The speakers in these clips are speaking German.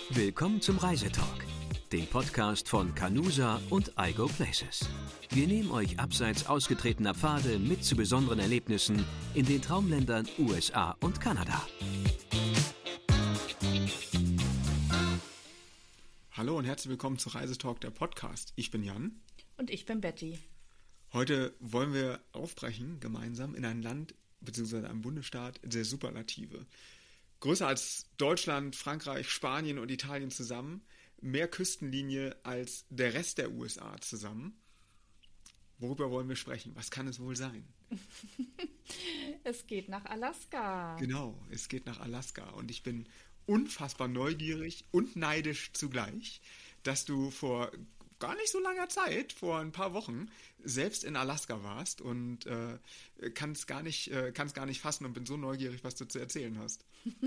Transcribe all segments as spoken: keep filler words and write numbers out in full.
Willkommen zum Reisetalk, dem Podcast von Canusa und I Go Places. Wir nehmen euch abseits ausgetretener Pfade mit zu besonderen Erlebnissen in den Traumländern U S A und Kanada. Hallo und herzlich willkommen zu Reisetalk, der Podcast. Ich bin Jan. Und ich bin Betty. Heute wollen wir aufbrechen gemeinsam in ein Land bzw. einen Bundesstaat der Superlative. Größer als Deutschland, Frankreich, Spanien und Italien zusammen, mehr Küstenlinie als der Rest der U S A zusammen. Worüber wollen wir sprechen? Was kann es wohl sein? Es geht nach Alaska. Genau, es geht nach Alaska und ich bin unfassbar neugierig und neidisch zugleich, dass du vor gar nicht so langer Zeit, vor ein paar Wochen, selbst in Alaska warst und äh, kannst gar nicht, äh, kannst gar nicht fassen und bin so neugierig, was du zu erzählen hast.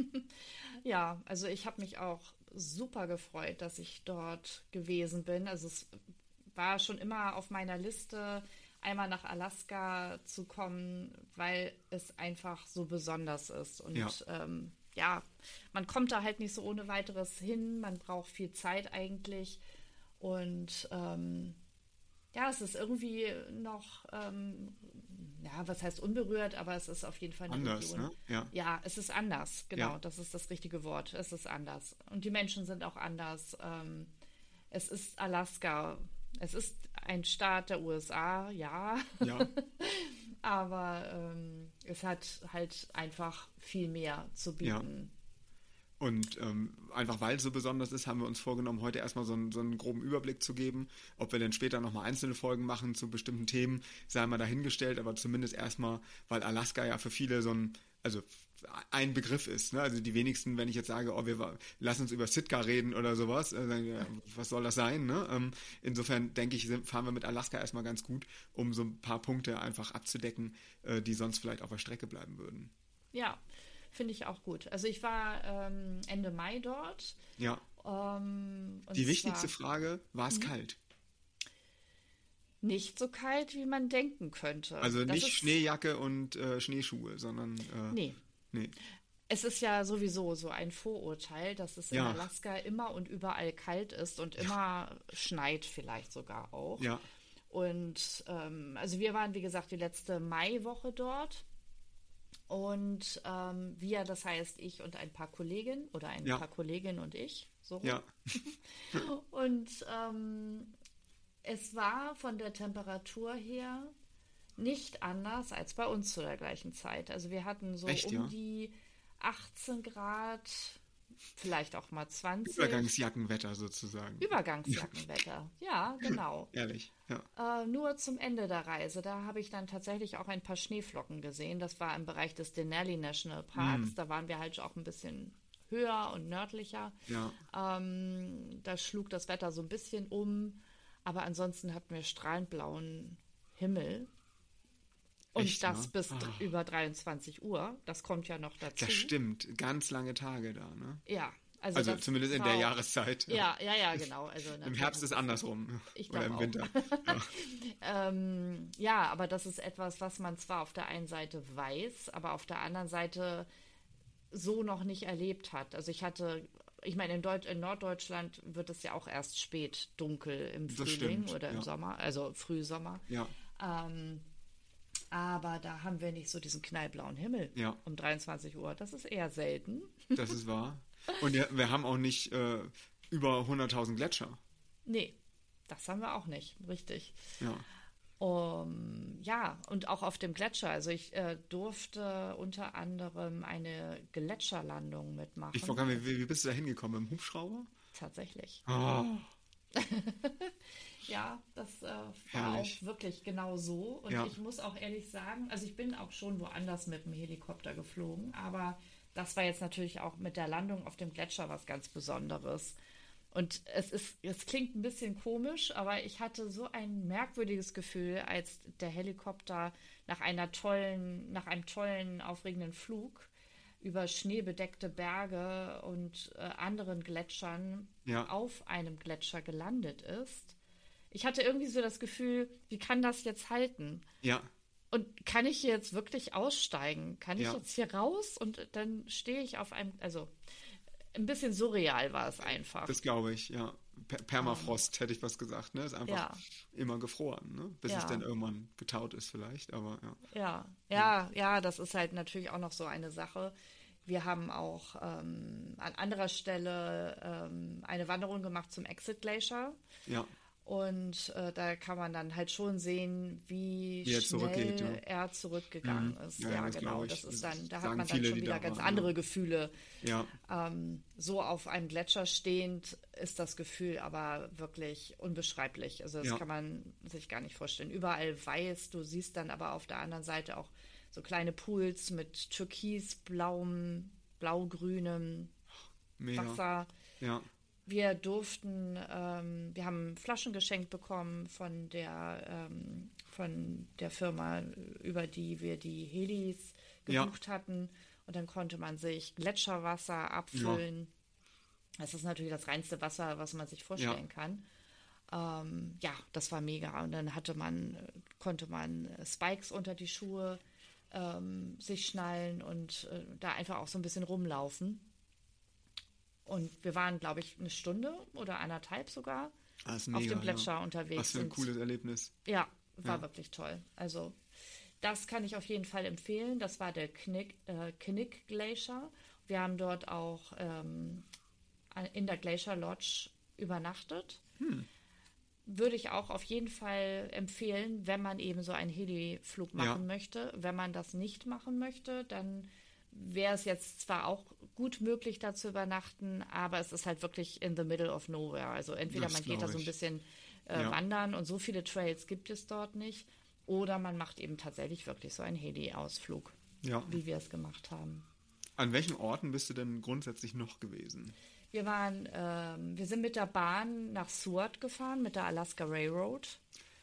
Ja, also ich habe mich auch super gefreut, dass ich dort gewesen bin. Also es war schon immer auf meiner Liste, einmal nach Alaska zu kommen, weil es einfach so besonders ist. Und ja. Ähm, ja, man kommt da halt nicht so ohne weiteres hin. Man braucht viel Zeit eigentlich. Und ähm, ja, es ist irgendwie noch, ähm, ja, was heißt unberührt, aber es ist auf jeden Fall eine anders, Region. Ne? Ja. ja, es ist anders, genau, ja. das ist das richtige Wort. Es ist anders. Und die Menschen sind auch anders. Ähm, es ist Alaska. Es ist ein Staat der U S A, ja. ja. aber ähm, es hat halt einfach viel mehr zu bieten. Ja. Und ähm, einfach weil es so besonders ist, haben wir uns vorgenommen, heute erstmal so einen, so einen groben Überblick zu geben. Ob wir dann später nochmal einzelne Folgen machen zu bestimmten Themen, sei mal dahingestellt, aber zumindest erstmal, weil Alaska ja für viele so ein, also ein Begriff ist. Ne? Also die wenigsten, wenn ich jetzt sage, oh, wir lass uns über Sitka reden oder sowas, äh, sagen, ja, was soll das sein? Ne? Ähm, insofern denke ich, fahren wir mit Alaska erstmal ganz gut, um so ein paar Punkte einfach abzudecken, äh, die sonst vielleicht auf der Strecke bleiben würden. Ja. Finde ich auch gut. Also ich war ähm, Ende Mai dort. Ja. Ähm, und Die wichtigste zwar, Frage, war es mhm. kalt? Nicht so kalt, wie man denken könnte. Also das nicht ist, Schneejacke und äh, Schneeschuhe, sondern... Äh, nee. nee. Es ist ja sowieso so ein Vorurteil, dass es in ja. Alaska immer und überall kalt ist und immer ja. schneit vielleicht sogar auch. Ja. Und ähm, also wir waren, wie gesagt, die letzte Maiwoche dort. Und ähm, wir, das heißt ich und ein paar Kolleginnen oder ein ja. paar Kolleginnen und ich. So. Ja. und ähm, es war von der Temperatur her nicht anders als bei uns zu der gleichen Zeit. Also wir hatten so Echt, um ja? die achtzehn Grad, vielleicht auch mal zwanzig. Übergangsjackenwetter sozusagen. Übergangsjackenwetter, ja, genau. Ehrlich, ja. Äh, nur zum Ende der Reise, da habe ich dann tatsächlich auch ein paar Schneeflocken gesehen. Das war im Bereich des Denali National Parks. Mm. Da waren wir halt auch ein bisschen höher und nördlicher. Ja. Ähm, da schlug das Wetter so ein bisschen um. Aber ansonsten hatten wir strahlend blauen Himmel. Und Echt, das ne? bis oh. über dreiundzwanzig Uhr. Das kommt ja noch dazu. Das stimmt. Ganz lange Tage da, ne? Ja. Also, also zumindest in der Jahreszeit. Ja, ja, ja, genau. Also im Herbst ist andersrum. Ich Oder im auch. Winter. Ja. ähm, ja, aber das ist etwas, was man zwar auf der einen Seite weiß, aber auf der anderen Seite so noch nicht erlebt hat. Also ich hatte, ich meine, in, Deut- in Norddeutschland wird es ja auch erst spät dunkel im Das Frühling stimmt, oder im ja. Sommer, also Frühsommer. Ja. Ähm, aber da haben wir nicht so diesen knallblauen Himmel ja. um dreiundzwanzig Uhr. Das ist eher selten. Das ist wahr. Und ja, wir haben auch nicht äh, über hunderttausend Gletscher. Nee, das haben wir auch nicht, richtig. Ja. Um, ja, und auch auf dem Gletscher. Also ich äh, durfte unter anderem eine Gletscherlandung mitmachen. Ich frage mich, wie, wie bist du da hingekommen? Im Hubschrauber? Tatsächlich. Oh. Ja, das äh, war Herrlich. auch wirklich genau so. Und ja. ich muss auch ehrlich sagen, also ich bin auch schon woanders mit dem Helikopter geflogen, aber das war jetzt natürlich auch mit der Landung auf dem Gletscher was ganz Besonderes. Und es ist, es klingt ein bisschen komisch, aber ich hatte so ein merkwürdiges Gefühl, als der Helikopter nach einer tollen, nach einem tollen, aufregenden Flug über schneebedeckte Berge und äh, anderen Gletschern ja. auf einem Gletscher gelandet ist. Ich hatte irgendwie so das Gefühl, wie kann das jetzt halten? Ja. Und kann ich hier jetzt wirklich aussteigen? Kann ich ja. jetzt hier raus und dann stehe ich auf einem, also ein bisschen surreal war es einfach. Das glaube ich, ja. Per Permafrost, um, hätte ich was gesagt, ne? Ist einfach ja. immer gefroren, ne? Bis ja. es dann irgendwann getaut ist vielleicht, aber ja. Ja, ja, ja, das ist halt natürlich auch noch so eine Sache. Wir haben auch ähm, an anderer Stelle ähm, eine Wanderung gemacht zum Exit Glacier. Ja. Und äh, da kann man dann halt schon sehen, wie, wie er schnell ja. er zurückgegangen mhm. ist. Ja, ja ja das genau. Das ist dann, da das hat man dann viele, schon wieder ganz waren, andere ja. Gefühle. Ja. Ähm, so auf einem Gletscher stehend ist das Gefühl aber wirklich unbeschreiblich. Also das ja. kann man sich gar nicht vorstellen. Überall weiß, du siehst dann aber auf der anderen Seite auch so kleine Pools mit türkisblauem, blaugrünem Mega. Wasser. Ja. Wir durften, ähm, wir haben Flaschen geschenkt bekommen von der, ähm, von der Firma, über die wir die Helis gebucht ja. hatten. Und dann konnte man sich Gletscherwasser abfüllen. Ja. Das ist natürlich das reinste Wasser, was man sich vorstellen ja. kann. Ähm, ja, das war mega. Und dann hatte man, konnte man Spikes unter die Schuhe ähm, sich schnallen und äh, da einfach auch so ein bisschen rumlaufen. Und wir waren, glaube ich, eine Stunde oder anderthalb sogar ah, mega, auf dem Gletscher ja. unterwegs. Was für ein und, cooles Erlebnis. Ja, war ja. wirklich toll. Also das kann ich auf jeden Fall empfehlen. Das war der Knik, äh, Knik Glacier. Wir haben dort auch ähm, in der Glacier Lodge übernachtet. Hm. Würde ich auch auf jeden Fall empfehlen, wenn man eben so einen Heliflug machen ja. möchte. Wenn man das nicht machen möchte, dann wäre es jetzt zwar auch gut möglich, da zu übernachten, aber es ist halt wirklich in the middle of nowhere. Also entweder das man geht da so ein bisschen äh, ja. wandern und so viele Trails gibt es dort nicht, oder man macht eben tatsächlich wirklich so einen Heli-Ausflug, ja. wie wir es gemacht haben. An welchen Orten bist du denn grundsätzlich noch gewesen? Wir waren, ähm, wir sind mit der Bahn nach Seward gefahren, mit der Alaska Railroad.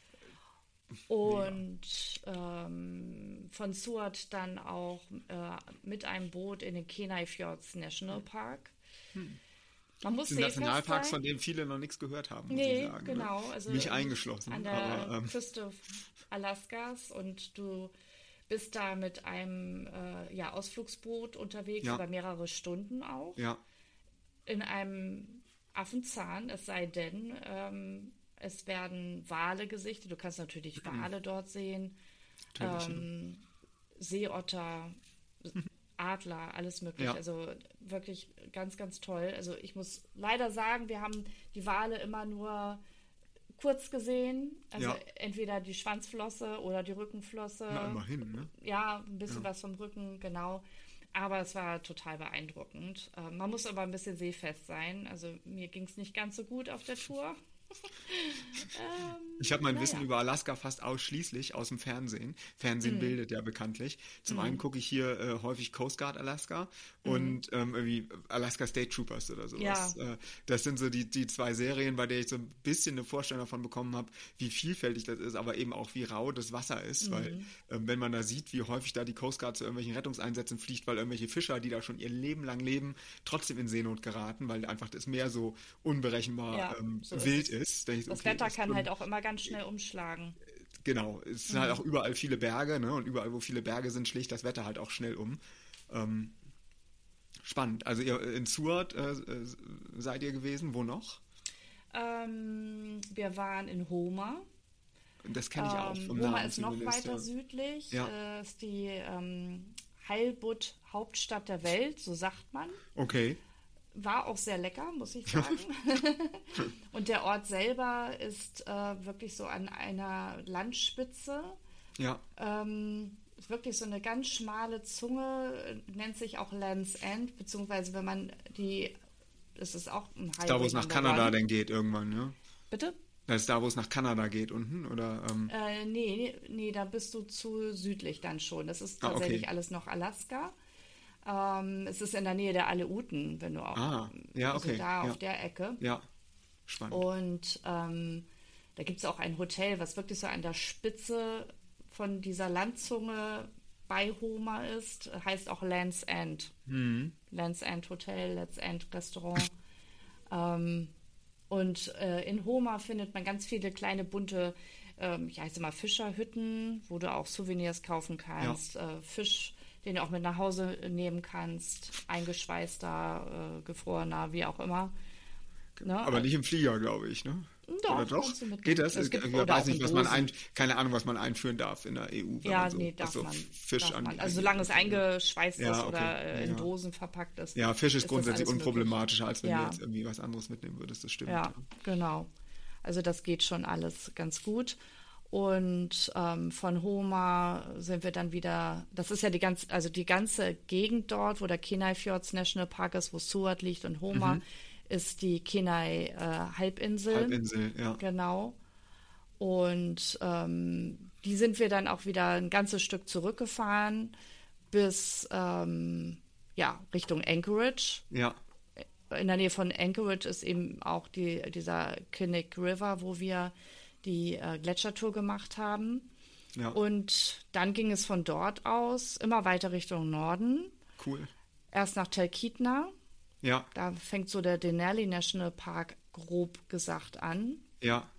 Und ähm, von Seward dann auch äh, mit einem Boot in den Kenai Fjords National Park. Hm. Man muss das sind Nationalparks, von denen viele noch nichts gehört haben, muss nee, ich sagen. genau. Ne? Also Mich eingeschlossen. An der aber, ähm, Küste Alaskas, und du bist da mit einem äh, ja, Ausflugsboot unterwegs, ja. über mehrere Stunden auch. Ja. In einem Affenzahn, es sei denn, ähm, es werden Wale gesichtet. Du kannst natürlich Wale dort sehen, ähm, Seeotter, Adler, alles mögliche. Ja. Also wirklich ganz, ganz toll. Also ich muss leider sagen, wir haben die Wale immer nur kurz gesehen. Also ja. entweder die Schwanzflosse oder die Rückenflosse. Na, immerhin, ne? Ja, ein bisschen ja. was vom Rücken, genau. Aber es war total beeindruckend. Äh, man muss aber ein bisschen seefest sein. Also mir ging es nicht ganz so gut auf der Tour. ähm, ich habe mein naja. Wissen über Alaska fast ausschließlich aus dem Fernsehen. Fernsehen mm. bildet ja bekanntlich. Zum mm. einen gucke ich hier äh, häufig Coast Guard Alaska mm. und ähm, irgendwie Alaska State Troopers oder sowas. Ja. Äh, das sind so die, die zwei Serien, bei der ich so ein bisschen eine Vorstellung davon bekommen habe, wie vielfältig das ist, aber eben auch wie rau das Wasser ist. Mm. Weil äh, wenn man da sieht, wie häufig da die Coast Guard zu irgendwelchen Rettungseinsätzen fliegt, weil irgendwelche Fischer, die da schon ihr Leben lang leben, trotzdem in Seenot geraten, weil einfach das Meer so unberechenbar ja, ähm, so wild ist. ist. Ist, das okay, Wetter das kann halt auch immer ganz schnell umschlagen. Genau, es sind mhm. halt auch überall viele Berge, ne? Und überall, wo viele Berge sind, schlägt das Wetter halt auch schnell um. Ähm, spannend. Also ihr in Seward äh, seid ihr gewesen, wo noch? Ähm, wir waren in Homer. Das kenne ich auch ähm, vom Homer Namen ist noch zumindest, weiter ja. südlich, ja. äh, ist die ähm, Heilbutt-Hauptstadt der Welt, so sagt man. Okay. War auch sehr lecker, muss ich sagen. Und der Ort selber ist äh, wirklich so an einer Landspitze. Ja. Ähm, ist wirklich so eine ganz schmale Zunge, nennt sich auch Land's End, beziehungsweise wenn man die, das ist auch ein Highway. Da, wo es nach Kanada dann geht irgendwann, ja? Bitte? Das ist da, wo es nach Kanada geht unten, oder? Ähm? Äh, nee, nee, da bist du zu südlich dann schon. Das ist tatsächlich ah, okay. alles noch Alaska. Ähm, es ist in der Nähe der Aleuten, wenn du auch, ah, ja, also okay. da ja. auf der Ecke. Ja, spannend. Und ähm, da gibt es auch ein Hotel, was wirklich so an der Spitze von dieser Landzunge bei Homer ist. Heißt auch Land's End. Mhm. Land's End Hotel, Land's End Restaurant. ähm, und äh, in Homer findet man ganz viele kleine bunte, ähm, ich heiße mal Fischerhütten, wo du auch Souvenirs kaufen kannst, ja. äh, Fisch. den du auch mit nach Hause nehmen kannst, eingeschweißter, äh, gefrorener, wie auch immer. Ne? Aber nicht im Flieger, glaube ich, ne? Doch, oder doch? kannst du mitnehmen. Geht das? Es Ich gibt- ich oder weiß auch nicht, in was man Dosen. ein, keine Ahnung, was man einführen darf in der E U. wenn Ja, man so, nee, darf was so man. Fisch darf an, man. Also solange es eingeschweißt Ja, ist okay. oder äh, in Ja. Dosen verpackt ist. Ja, Fisch ist, das grundsätzlich alles möglich. unproblematischer, als wenn Ja. du jetzt irgendwie was anderes mitnehmen würdest, das stimmt. Ja, genau. Also das geht schon alles ganz gut. Und ähm, von Homer sind wir dann wieder, das ist ja die ganze, also die ganze Gegend dort, wo der Kenai Fjords National Park ist, wo Seward liegt und Homer, Mhm. ist die Kenai äh, Halbinsel. Halbinsel, ja. Genau. Und ähm, die sind wir dann auch wieder ein ganzes Stück zurückgefahren bis ähm, ja, Richtung Anchorage. Ja, In der Nähe von Anchorage ist eben auch die, dieser Kinnick River, wo wir die äh, Gletschertour gemacht haben. ja, Und dann ging es von dort aus immer weiter Richtung Norden. cool. Erst nach Talkeetna. Ja, Da fängt so der Denali National Park grob gesagt an. ja,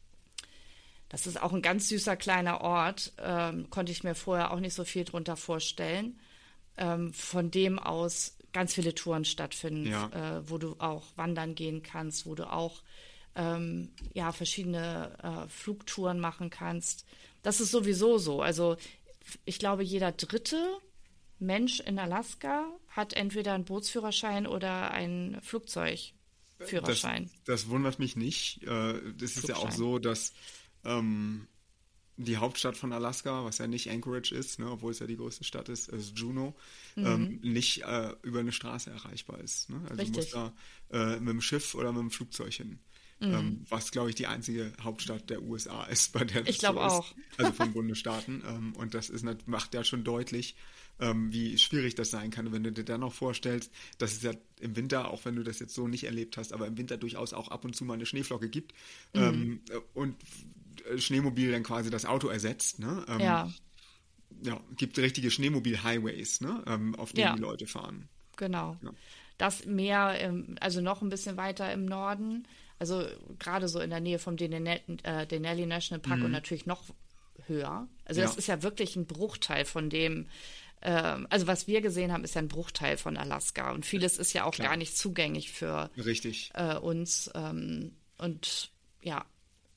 Das ist auch ein ganz süßer kleiner Ort. Ähm, konnte ich mir vorher auch nicht so viel drunter vorstellen. Ähm, von dem aus ganz viele Touren stattfinden, Ja. äh, wo du auch wandern gehen kannst, wo du auch ähm, ja, verschiedene äh, Flugtouren machen kannst. Das ist sowieso so. Also ich glaube, jeder dritte Mensch in Alaska hat entweder einen Bootsführerschein oder einen Flugzeugführerschein. Das, das wundert mich nicht. Äh, Das ist ja auch Flugschein. so, dass ähm, die Hauptstadt von Alaska, was ja nicht Anchorage ist, ne, obwohl es ja die größte Stadt ist, also Juneau, ähm, nicht äh, über eine Straße erreichbar ist. Ne? Also du Richtig. musst da äh, mit dem Schiff oder mit dem Flugzeug hin. Ähm, was, glaube ich, die einzige Hauptstadt der U S A ist, bei der das Ich glaube so ist. auch. Also von Bundesstaaten. ähm, und das ist, nat- macht ja schon deutlich, ähm, wie schwierig das sein kann. Und wenn du dir dann noch vorstellst, dass es ja im Winter, auch wenn du das jetzt so nicht erlebt hast, aber im Winter durchaus auch ab und zu mal eine Schneeflocke gibt ähm, und äh, Schneemobil dann quasi das Auto ersetzt, ne? Ähm, Ja, ja, gibt richtige Schneemobil-Highways, ne? ähm, auf denen Ja. die Leute fahren. genau. Ja. Das Meer, im, also noch ein bisschen weiter im Norden, also gerade so in der Nähe vom Denali, äh, Denali National Park und natürlich noch höher. Also Ja. das ist ja wirklich ein Bruchteil von dem, ähm, also was wir gesehen haben, ist ja ein Bruchteil von Alaska und vieles ist ja auch Klar. gar nicht zugänglich für Richtig. äh, uns. Ähm, und ja,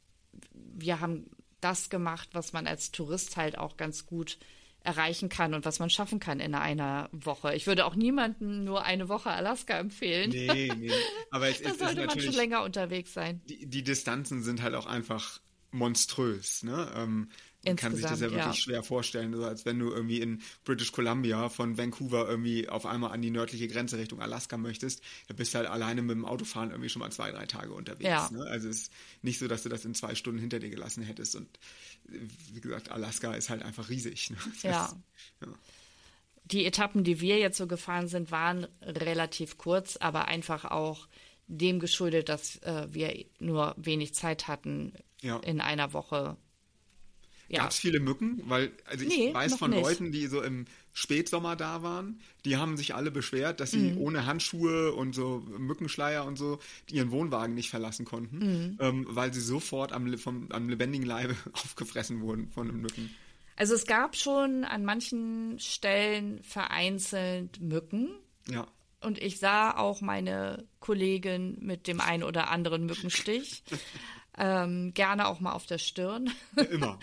wir haben das gemacht, was man als Tourist halt auch ganz gut erreichen kann und was man schaffen kann in einer Woche. Ich würde auch niemandem nur eine Woche Alaska empfehlen. Nee, nee. Aber es Da ist, ist sollte man schon natürlich, länger unterwegs sein. die, die Distanzen sind halt auch einfach monströs, ne? Ähm, man kann sich das ja Insgesamt, wirklich ja. schwer vorstellen, so als wenn du irgendwie in British Columbia von Vancouver irgendwie auf einmal an die nördliche Grenze Richtung Alaska möchtest, da bist du halt alleine mit dem Autofahren irgendwie schon mal zwei, drei Tage unterwegs. Ja. Ne? Also es ist nicht so, dass du das in zwei Stunden hinter dir gelassen hättest. Und äh, wie gesagt, Alaska ist halt einfach riesig. Ne? Das Ja. ist- ja. Die Etappen, die wir jetzt so gefahren sind, waren relativ kurz, aber einfach auch dem geschuldet, dass äh, wir nur wenig Zeit hatten Ja. in einer Woche. Ja, Gab es viele Mücken? Weil, also ich Nee, weiß noch von nicht. Leuten, die so im Spätsommer da waren, die haben sich alle beschwert, dass sie Mhm. ohne Handschuhe und so Mückenschleier und so ihren Wohnwagen nicht verlassen konnten, Mhm. ähm, weil sie sofort am, le- vom, am lebendigen Leibe aufgefressen wurden von den Mücken. also es gab schon an manchen Stellen vereinzelt Mücken. Ja, Und ich sah auch meine Kollegin mit dem einen oder anderen Mückenstich. ähm, gerne auch mal auf der Stirn. immer.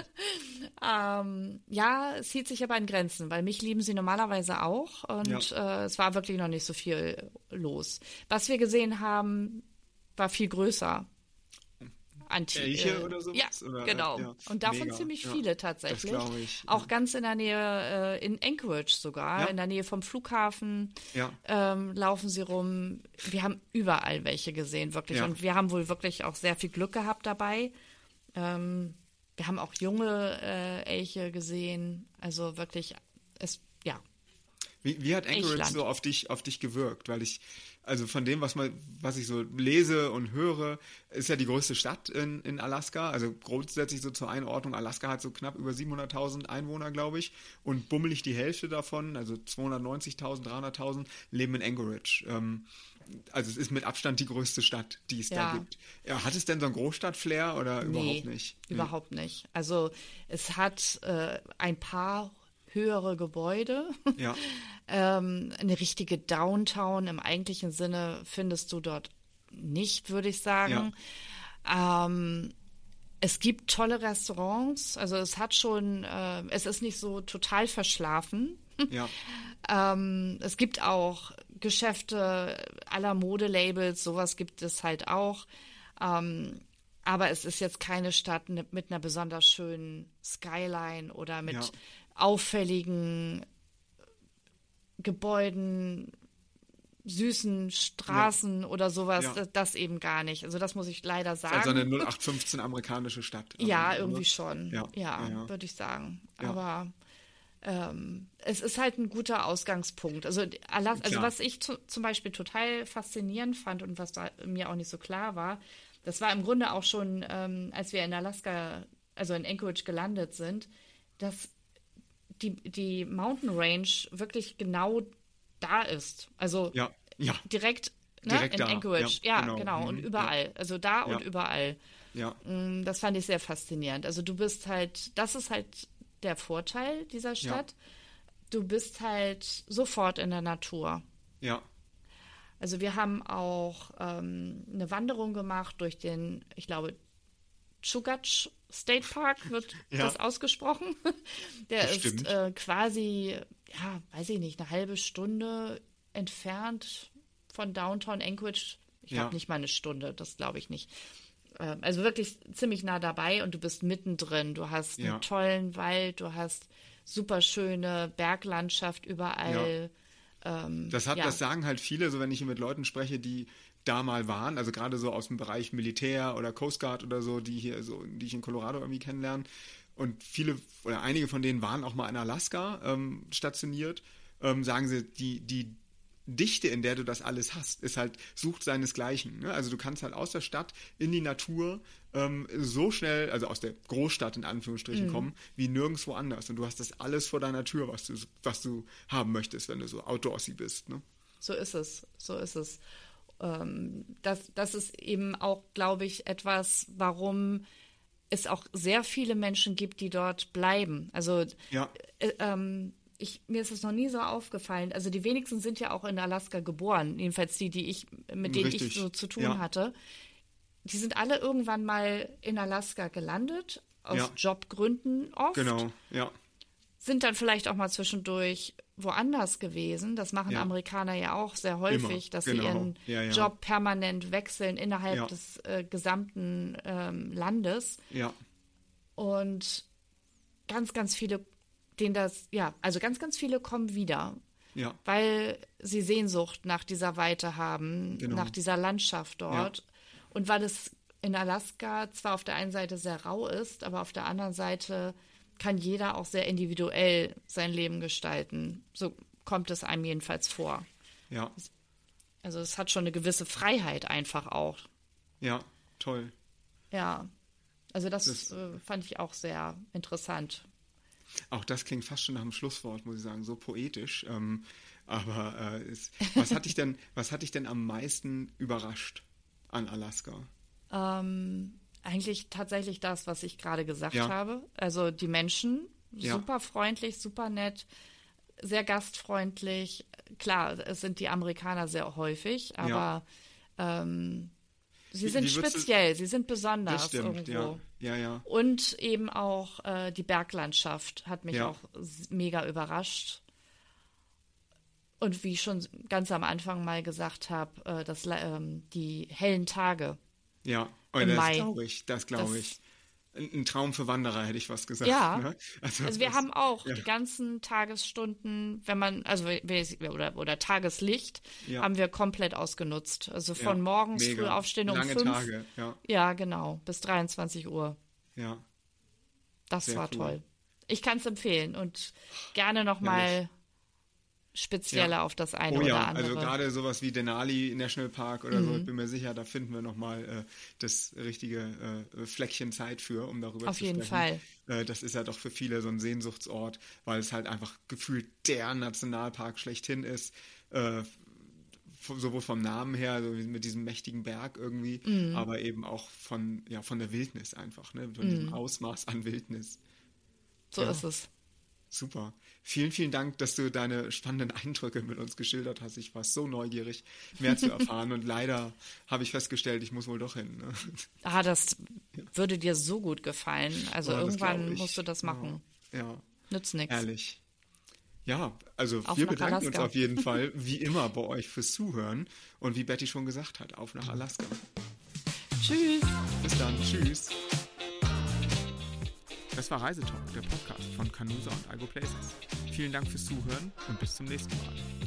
Ja. ähm, ja, es hielt sich aber an Grenzen, weil mich lieben sie normalerweise auch. Und äh, es war wirklich noch nicht so viel los. Was wir gesehen haben, war viel größer. Anti Elche oder sowas? Ja, Oder, äh, genau. ja. Und davon Mega, ziemlich ja. viele tatsächlich. Das glaube ich, Auch ja. ganz in der Nähe, äh, in Anchorage sogar, Ja. in der Nähe vom Flughafen Ja. ähm, laufen sie rum. Wir haben überall welche gesehen, wirklich. Ja. Und wir haben wohl wirklich auch sehr viel Glück gehabt dabei. Ähm, wir haben auch junge äh, Elche gesehen. Also wirklich, es, ja. Wie, wie hat Anchorage Eichland. so auf dich, auf dich gewirkt? Weil ich, also von dem, was man, was ich so lese und höre, ist ja die größte Stadt in, in Alaska. Also grundsätzlich so zur Einordnung, Alaska hat so knapp über siebenhunderttausend Einwohner, glaube ich. Und bummelig die Hälfte davon, also zweihundertneunzigtausend, dreihunderttausend, leben in Anchorage. Ähm, also es ist mit Abstand die größte Stadt, die es Ja. da gibt. Ja, hat es denn so ein Großstadt-Flair oder Nee, überhaupt nicht? Nee. Überhaupt nicht. Also es hat äh, ein paar höhere Gebäude. Ja. ähm, eine richtige Downtown im eigentlichen Sinne findest du dort nicht, würde ich sagen. Ja. Ähm, es gibt tolle Restaurants, also es hat schon, äh, es ist nicht so total verschlafen. Ja. ähm, es gibt auch Geschäfte aller Modelabels, sowas gibt es halt auch. Ähm, aber es ist jetzt keine Stadt mit einer besonders schönen Skyline oder mit ja. auffälligen Gebäuden, süßen Straßen ja. oder sowas, ja. das, das eben gar nicht. Also das muss ich leider sagen. Also eine null acht fünfzehn amerikanische Stadt. Ja, also, irgendwie schon. Ja, ja, ja. würde ich sagen. Ja. Aber ähm, es ist halt ein guter Ausgangspunkt. Also, Alas- also was ich zu, zum Beispiel total faszinierend fand und was da mir auch nicht so klar war, das war im Grunde auch schon, ähm, als wir in Alaska, also in Anchorage gelandet sind, dass die, die Mountain Range wirklich genau da ist. Also ja, ja. direkt, ne, direkt in da. Anchorage. Ja, ja genau. genau. Mhm. Und überall. Ja. Also da ja. und überall. Ja. Das fand ich sehr faszinierend. Also du bist halt, das ist halt der Vorteil dieser Stadt. Ja. Du bist halt sofort in der Natur. Ja. Also wir haben auch ähm, eine Wanderung gemacht durch den, ich glaube, Chugach State Park wird ja. das ausgesprochen. Der das ist äh, quasi, ja, weiß ich nicht, eine halbe Stunde entfernt von Downtown Anchorage. Ich glaube ja. nicht mal eine Stunde, das glaube ich nicht. Ähm, also wirklich ziemlich nah dabei und du bist mittendrin. Du hast einen ja. tollen Wald, du hast super schöne Berglandschaft überall. Ja. Ähm, das hat, ja. das sagen halt viele, so wenn ich mit Leuten spreche, die da mal waren, also gerade so aus dem Bereich Militär oder Coast Guard oder so, die hier so, die ich in Colorado irgendwie kennenlerne. Und viele oder einige von denen waren auch mal in Alaska ähm, stationiert. Ähm, sagen sie, die, die Dichte, in der du das alles hast, ist halt, sucht seinesgleichen. Ne? Also du kannst halt aus der Stadt in die Natur ähm, so schnell, also aus der Großstadt in Anführungsstrichen mhm. kommen, wie nirgendwo anders. Und du hast das alles vor deiner Tür, was du, was du haben möchtest, wenn du so outdoorsy bist. Ne? So ist es, so ist es. Ähm, das, das ist eben auch, glaube ich, etwas, warum es auch sehr viele Menschen gibt, die dort bleiben. Also ja. äh, ähm, ich, mir ist es noch nie so aufgefallen. Also die wenigsten sind ja auch in Alaska geboren, jedenfalls die, die ich, mit denen Richtig. ich so zu tun ja. hatte. Die sind alle irgendwann mal in Alaska gelandet, aus ja. Jobgründen oft. Genau, ja. Sind dann vielleicht auch mal zwischendurch woanders gewesen. Das machen ja. Amerikaner ja auch sehr häufig, Immer. dass genau. sie ihren ja, ja. Job permanent wechseln innerhalb ja. des äh, gesamten ähm, Landes. Ja. Und ganz, ganz viele, denen das, ja, also ganz, ganz viele kommen wieder. Ja. Weil sie Sehnsucht nach dieser Weite haben, genau. nach dieser Landschaft dort. Ja. Und weil es in Alaska zwar auf der einen Seite sehr rau ist, aber auf der anderen Seite kann jeder auch sehr individuell sein Leben gestalten. So kommt es einem jedenfalls vor. Ja. Also es hat schon eine gewisse Freiheit einfach auch. Ja, toll. Ja, also das, das äh, fand ich auch sehr interessant. Auch das klingt fast schon nach dem Schlusswort, muss ich sagen, so poetisch. Ähm, aber äh, ist, was hat dich denn, was hat dich denn am meisten überrascht an Alaska? Ähm... Eigentlich tatsächlich das, was ich gerade gesagt ja. habe. Also die Menschen, ja. super freundlich, super nett, sehr gastfreundlich. Klar, es sind die Amerikaner sehr häufig, aber ja. ähm, sie wie, sind wie speziell, sie sind besonders das stimmt, irgendwo. Ja. Ja, ja. Und eben auch äh, die Berglandschaft hat mich ja. auch mega überrascht. Und wie ich schon ganz am Anfang mal gesagt habe, äh, das, ähm, die hellen Tage. Ja, oh, im das Mai. glaube ich, das glaube ich. Ein, ein Traum für Wanderer, hätte ich was gesagt. Ja, ne? also, also wir das, haben auch ja. die ganzen Tagesstunden, wenn man, also oder, oder Tageslicht, ja. haben wir komplett ausgenutzt. Also von ja, morgens mega. früh aufstehen um Lange fünf. Tage, ja. Ja, genau, bis dreiundzwanzig Uhr. Ja. Das Sehr war cool. toll. Ich kann es empfehlen und gerne nochmal spezieller ja. auf das eine oh, oder ja. andere. Also gerade sowas wie Denali National Park oder mhm. so, ich bin mir sicher, da finden wir nochmal äh, das richtige äh, Fleckchen Zeit für, um darüber auf zu jeden sprechen. Fall. Äh, das ist ja doch für viele so ein Sehnsuchtsort, weil es halt einfach gefühlt der Nationalpark schlechthin ist. Äh, sowohl vom Namen her, so mit diesem mächtigen Berg irgendwie, mhm. aber eben auch von, ja, von der Wildnis einfach, ne? Von mhm. diesem Ausmaß an Wildnis. So ja. ist es. super. Vielen, vielen Dank, dass du deine spannenden Eindrücke mit uns geschildert hast. Ich war so neugierig, mehr zu erfahren und leider habe ich festgestellt, ich muss wohl doch hin. Ne? Ah, das würde dir so gut gefallen. Also Ja, das irgendwann glaub ich. musst du das machen. Ja, ja. Nützt nichts. Ehrlich. Ja, also Auf wir nach bedanken Alaska. uns auf jeden Fall, wie immer, bei euch fürs Zuhören. Und wie Betty schon gesagt hat, auf nach Alaska. Tschüss. Bis dann, tschüss. Das war Reisetalk, der Podcast von Canusa und Igo Places. Vielen Dank fürs Zuhören und bis zum nächsten Mal.